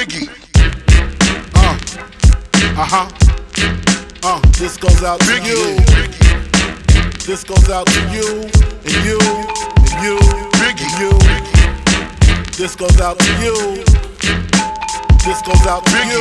Biggie. This goes out to Biggie. you. This goes out to you and you and you Biggie. and you. This goes out to you. This goes out to Biggie.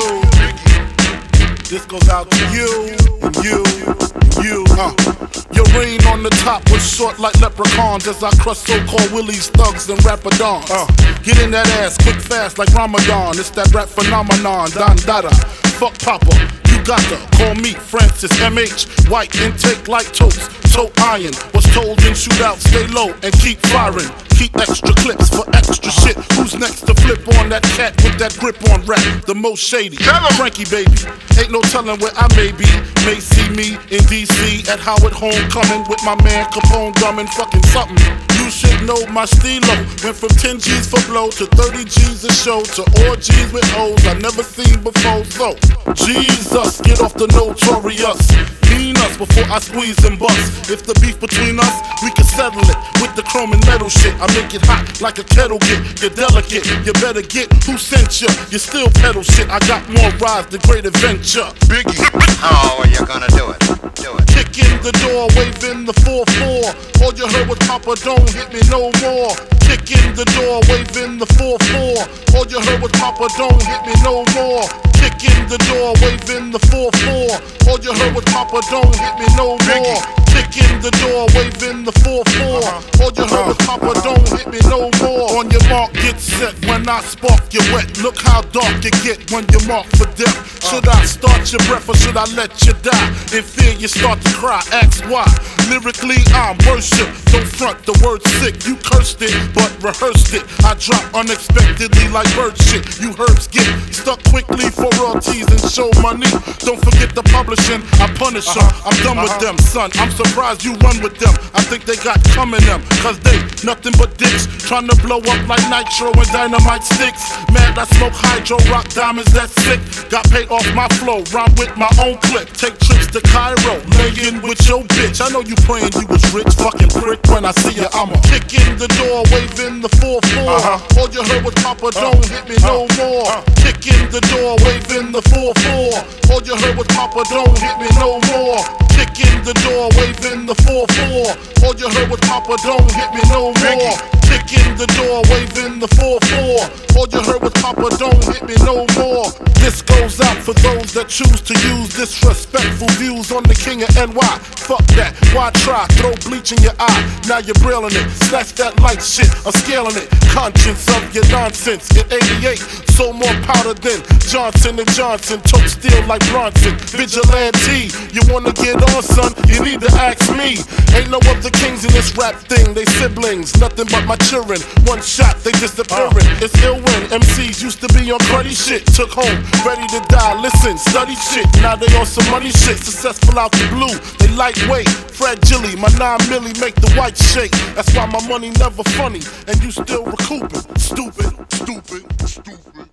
you. This goes out to you and you and you. Your reign on the top was short like leprechauns as I crush so-called willies, thugs, and rapadons. Get in that ass quick fast like Ramadan. It's that rap phenomenon, Don Dada. Fuck Papa, you got to call me Francis MH. White intake like toast, toe iron. Was told in shootout, stay low and keep firing. Keep extra clips for extra shit. Who's next to flip on that cat with that grip on rap? The most shady, Frankie baby. Ain't no telling where I may be. May see me in DC at Howard Homecoming with my man Capone drumming fucking something. You should know my stilo. Went from 10 G's for blow to 30 G's a show to all G's with O's I never seen before. So Jesus, get off the notorious. Mean us before I squeeze and bust. If the beef between us, we can settle it with the chrome and metal shit. I make it hot like a kettle get. You're delicate, you better get who sent you. You still pedal shit. I got more rides than Great Adventure. Biggie. How are you gonna do it? Do it. Kick in the door, waving the 4-4. All you heard was Papa, don't hit me no more. Kick in the door, waving the 4-4. All you heard was Papa, don't hit me no more. Kick in the door, waving the 4-4. All you heard was Papa, don't hit me no more. Kick in the door, waving the 4-4. All you heard was Papa, don't hit me no more. On your mark, get set. When I spark, you wet. Look how dark you get when you mark for death. Should I start your breath or should I let you die? In fear, you start to cry. Ask why. Lyrically, I'm worship. Don't front the word sick. You cursed it, but rehearsed it. I drop unexpectedly like bird shit. You herbs get stuck quickly for royalties and show money. Don't forget the publishing. I punish them. I'm done with them, son. I'm surprised you run with them. I think they got coming them, cause they nothing but dicks. Trying to blow up like nitro and dynamite sticks. Mad I smoke hydro, rock diamonds, that's sick. Got paid off my flow, rhyme with my own clip. Take trips to Cairo, lay in with your bitch. I know you praying you was rich, fucking prick. When I see you, I'ma kick in the door, waving the 4-4. All you heard was Papa, don't hit me no more. Kick in the door, waving the 4-4. All you heard was Papa, don't hit me no more. Kick in the door, waving the 4-4. All you heard was Papa, don't hit me no more. Kick in the door, waving the 4-4. All you heard was Papa, don't hit me no more. This goes out for those that choose to use disrespectful views on the king of NY. Fuck that, why try? Throw bleach in your eye, now you're brilling it. Snatch that light shit, I'm scaling it. Conscience of your nonsense. In 88, so more powder than Johnson & Johnson. Tote steel like Bronson. Vigilante, you wanna get on, son? You need to ask me. Ain't no other kings in this rap thing. They siblings, nothing but my children. One shot, they disappearing. It's ill when MCs used to be on cruddy shit. Took home, ready to die. Listen, study shit. Now they on some money shit. Successful out the blue. They lightweight, fragile. My 9 milli make the white shake. That's why my money never funny, and you still recouping. Stupid, stupid, stupid.